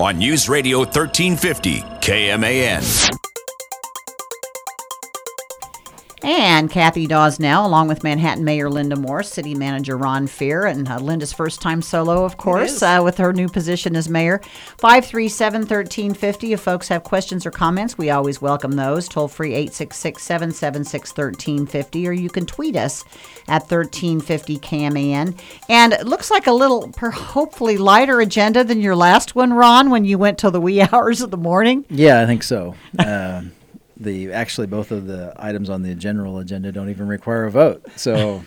on News Radio 1350 KMAN. And Kathy Dawsnell, along with Manhattan Mayor Linda Moore, City Manager Ron Fear, and Linda's first time solo, of course, with her new position as mayor. 537-1350. If folks have questions or comments, we always welcome those. Toll free 866-776-1350, or you can tweet us at 1350 KMAN. And it looks like a little, hopefully, lighter agenda than your last one, Ron, when you went till the wee hours of the morning. Yeah, I think so. Actually, both of the items on the general agenda don't even require a vote. So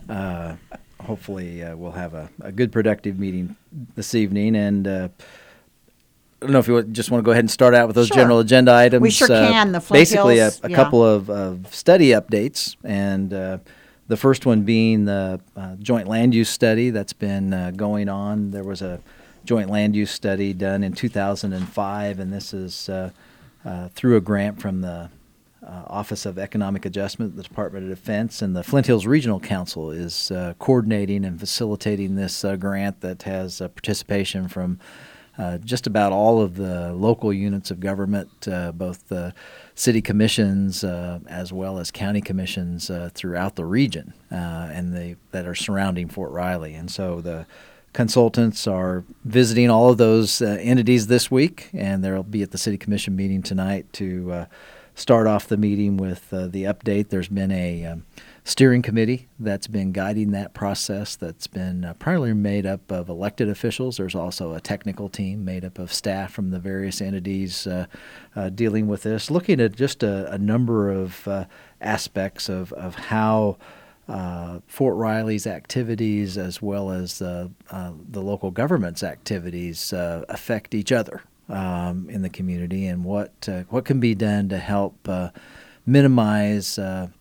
hopefully we'll have a good, productive meeting this evening. And I don't know if you just want to go ahead and start out with those general agenda items. We sure can. The Flint basically, Hills, a couple of study updates. And the first one being the joint land use study that's been going on. There was a joint land use study done in 2005, and this is through a grant from the Office of Economic Adjustment, the Department of Defense, and the Flint Hills Regional Council is coordinating and facilitating this grant that has participation from just about all of the local units of government, both the city commissions as well as county commissions throughout the region and that are surrounding Fort Riley. And so the consultants are visiting all of those entities this week, and they'll be at the City Commission meeting tonight to start off the meeting with the update. There's been a steering committee that's been guiding that process that's been primarily made up of elected officials. There's also a technical team made up of staff from the various entities dealing with this, looking at just a number of aspects of how Fort Riley's activities as well as the local government's activities affect each other in the community, and what can be done to help minimize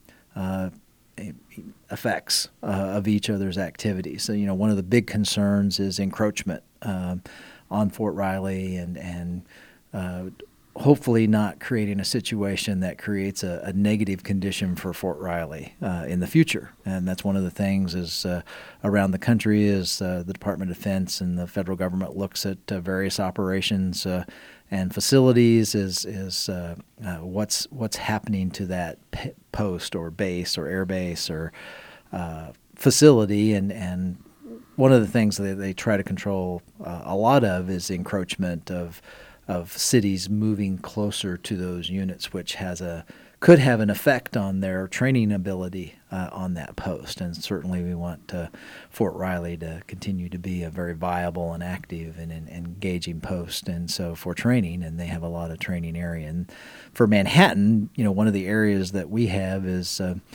effects of each other's activities. So, one of the big concerns is encroachment on Fort Riley, and hopefully not creating a situation that creates a negative condition for Fort Riley in the future. And that's one of the things is around the country is the Department of Defense and the federal government looks at various operations and facilities is what's happening to that post or base or air base or facility. And one of the things that they try to control a lot of is encroachment of cities moving closer to those units, which could have an effect on their training ability on that post. And certainly we want Fort Riley to continue to be a very viable and active and engaging post. And so for training, and they have a lot of training area. And for Manhattan, one of the areas that we have is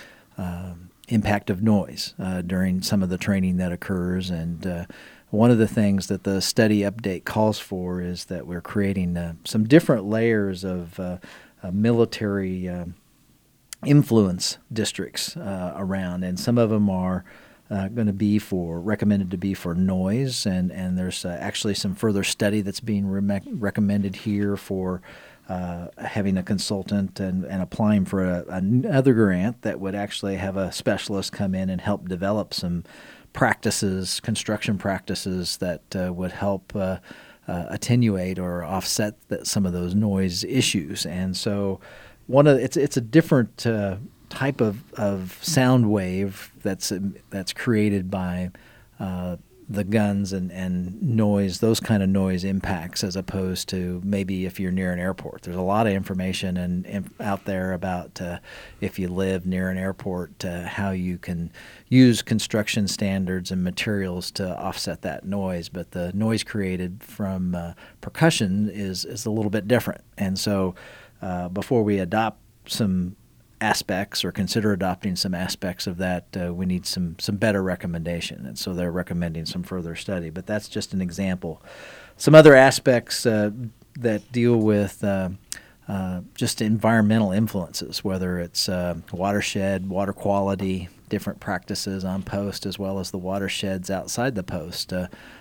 impact of noise during some of the training that occurs. And one of the things that the study update calls for is that we're creating some different layers of military influence districts around, and some of them are going to be recommended to be for noise, and there's actually some further study that's being recommended here for having a consultant and applying for another grant that would actually have a specialist come in and help develop some construction practices that would help attenuate or offset some of those noise issues. And so it's a different type of sound wave that's created by the guns and noise, those kind of noise impacts, as opposed to maybe if you're near an airport. There's a lot of information out there about if you live near an airport, how you can use construction standards and materials to offset that noise. But the noise created from percussion is a little bit different. And so before we adopt some aspects or consider adopting some aspects of that, we need some better recommendation. And so they're recommending some further study. But that's just an example. Some other aspects that deal with just environmental influences, whether it's watershed, water quality, different practices on post, as well as the watersheds outside the post,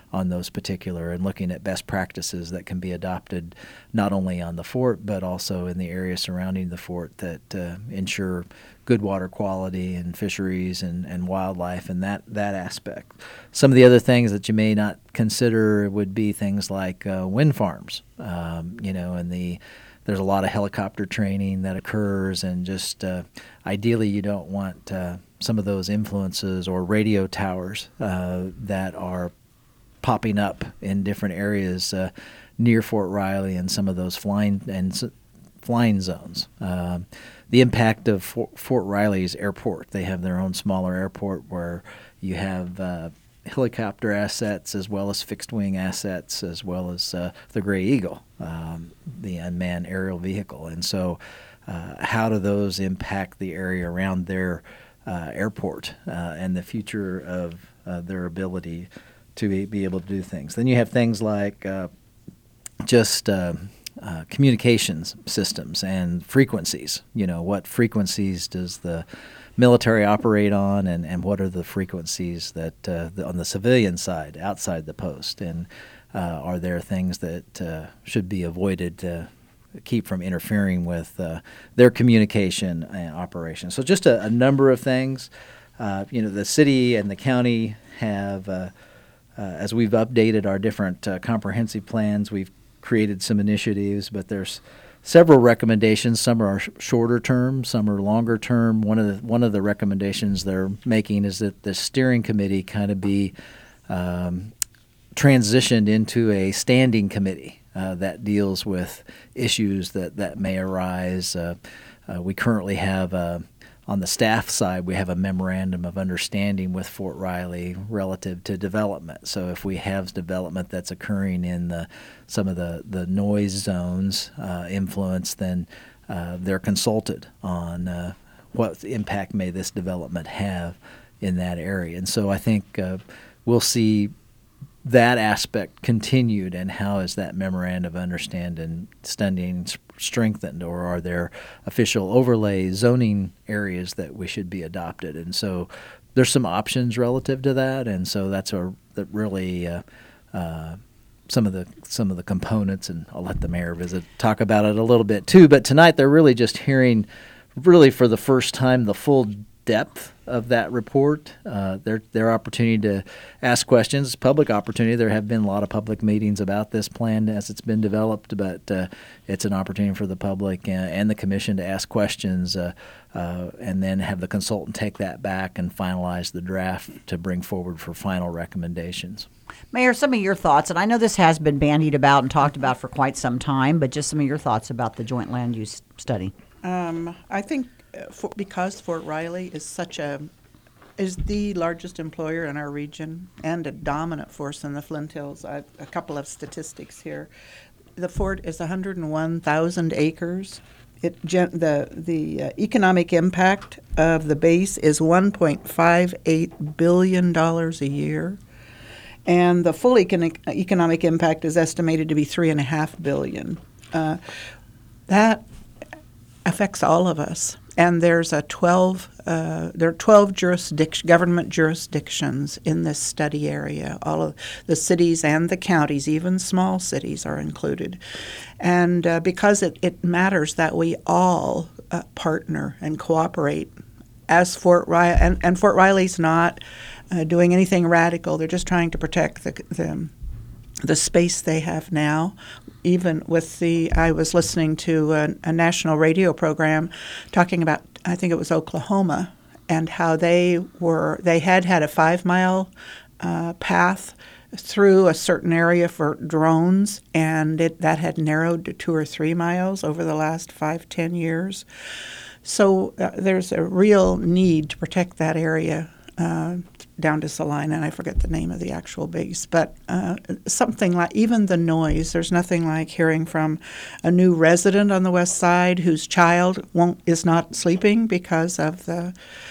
those particular, and looking at best practices that can be adopted not only on the fort but also in the area surrounding the fort that ensure good water quality and fisheries and wildlife and that aspect. Some of the other things that you may not consider would be things like wind farms, and there's a lot of helicopter training that occurs, and just ideally you don't want some of those influences or radio towers that are popping up in different areas near Fort Riley and some of those flying zones. The impact of Fort Riley's airport. They have their own smaller airport where you have helicopter assets as well as fixed-wing assets as well as the Gray Eagle, the unmanned aerial vehicle. And so how do those impact the area around their airport and the future of their ability to be able to do things? Then you have things like communications systems and frequencies. What frequencies does the military operate on, and what are the frequencies that on the civilian side outside the post, and are there things that should be avoided to keep from interfering with their communication and operations? So just a number of things. The city and the county have, as we've updated our different comprehensive plans, we've created some initiatives, but there's several recommendations. Some are shorter term, some are longer term. One of the recommendations they're making is that the steering committee kind of be transitioned into a standing committee that deals with issues that may arise. We currently have on the staff side, we have a memorandum of understanding with Fort Riley relative to development. So if we have development that's occurring in some of the noise zones influence, then they're consulted on what impact may this development have in that area. And so I think we'll see that aspect continued, and how is that memorandum of understanding strengthened, or are there official overlay zoning areas that we should be adopted? And so there's some options relative to that, and so that's really some of the components, and I'll let the mayor talk about it a little bit too. But tonight they're really just hearing, really for the first time, the full depth of that report, their opportunity to ask questions, public opportunity. There have been a lot of public meetings about this plan as it's been developed, but it's an opportunity for the public and the commission to ask questions, and then have the consultant take that back and finalize the draft to bring forward for final recommendations. Mayor, some of your thoughts, and I know this has been bandied about and talked about for quite some time, but just some of your thoughts about the joint land use study. I think because Fort Riley is the largest employer in our region and a dominant force in the Flint Hills. A couple of statistics here. The fort is 101,000 acres. The economic impact of the base is $1.58 billion a year, and the full economic impact is estimated to be $3.5 billion. That affects all of us. And there's there are 12 government jurisdictions in this study area. All of the cities and the counties, even small cities, are included. And because it matters that we all partner and cooperate as Fort Riley. And Fort Riley's not doing anything radical. They're just trying to protect the space they have now. Even with I was listening to a national radio program talking about, I think it was Oklahoma, and how they had a 5-mile path through a certain area for drones, and that had narrowed to 2 or 3 miles over the last 5-10 years. So there's a real need to protect that area down to Salina, and I forget the name of the actual base, but something like, even the noise, there's nothing like hearing from a new resident on the west side whose child is not sleeping because of the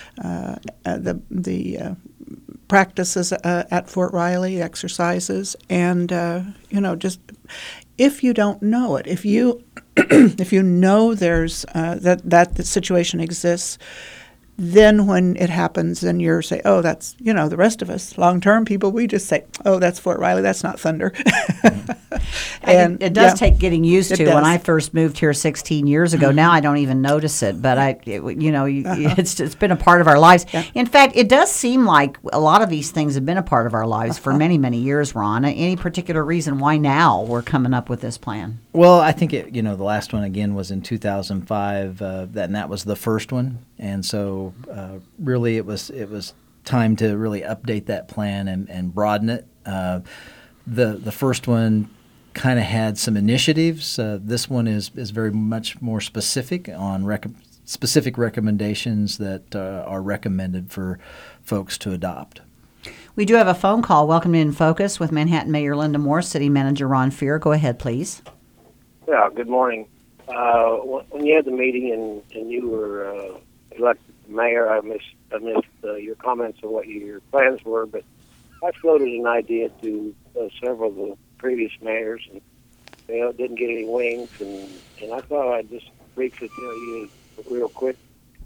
practices at Fort Riley, exercises, and just if you don't know it, if you if you know there's that the situation exists, then when it happens and you're say, oh, that's, the rest of us long-term people, we just say, oh, that's Fort Riley, that's not Thunder. And it does take getting used It to. does. When I first moved here 16 years ago, now I don't even notice it. But it's been a part of our lives. Yeah. In fact, it does seem like a lot of these things have been a part of our lives for many, many years, Ron. Any particular reason why now we're coming up with this plan? Well, I think the last one again was in 2005, that was the first one, and so really it was time to really update that plan and broaden it. The first one kind of had some initiatives. This one is very much more specific on specific recommendations that are recommended for folks to adopt. We do have a phone call. Welcome to In Focus with Manhattan Mayor Linda Moore, City Manager Ron Fear. Go ahead, please. Yeah, good morning. When you had the meeting and you were elected mayor, I missed your comments on what your plans were, but I floated an idea to several of the previous mayors, and it didn't get any wings, and I thought I'd just briefly tell you real quick.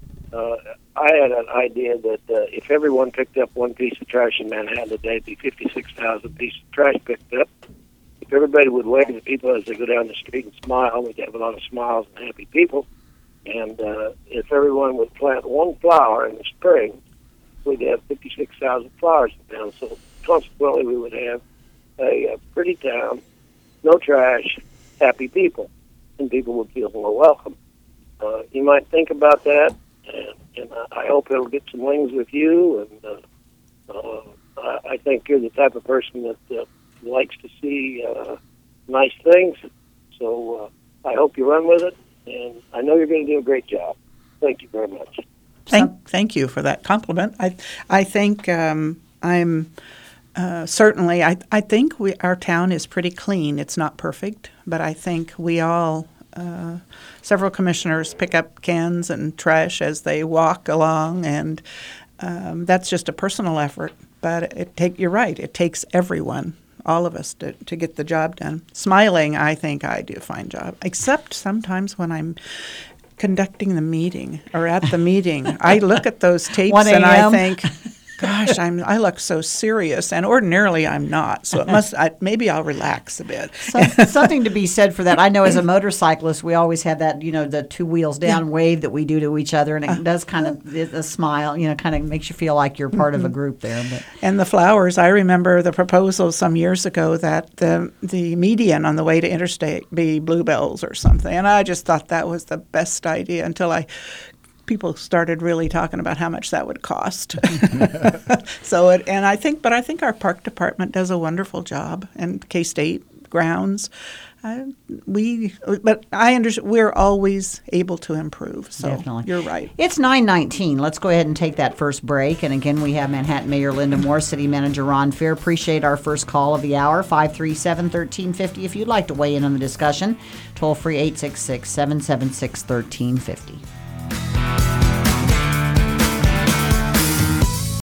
I had an idea that if everyone picked up one piece of trash in Manhattan today, it'd be 56,000 pieces of trash picked up. If everybody would wave at people as they go down the street and smile, we'd have a lot of smiles and happy people. And if everyone would plant one flower in the spring, we'd have 56,000 flowers in town. So consequently, we would have a pretty town, no trash, happy people, and people would feel more welcome. You might think about that, and I hope it'll get some wings with you. And I think you're the type of person that likes to see nice things. So I hope you run with it, and I know you're going to do a great job. Thank you very much. Thank you for that compliment. I think I'm certainly. I think our town is pretty clean. It's not perfect, but I think we all. Several commissioners pick up cans and trash as they walk along, and that's just a personal effort. But you're right. It takes everyone, all of us, to get the job done. Smiling, I think I do a fine job, except sometimes when I'm conducting the meeting or at the meeting, I look at those tapes and I think, gosh, I look so serious, and ordinarily I'm not. So maybe I'll relax a bit. Something to be said for that. I know as a motorcyclist, we always have that, the two wheels down wave that we do to each other, and it does kind of a smile, kind of makes you feel like you're part of a group there. But. And the flowers, I remember the proposal some years ago that the median on the way to interstate be bluebells or something, and I just thought that was the best idea until people started really talking about how much that would cost. I think our park department does a wonderful job, and K-State grounds. But I understand we're always able to improve. So Definitely. You're right. It's 9:19. Let's go ahead and take that first break. And again, we have Manhattan Mayor Linda Moore, City Manager Ron Fear. Appreciate our first call of the hour, 537-1350. If you'd like to weigh in on the discussion, toll free 866-776-1350.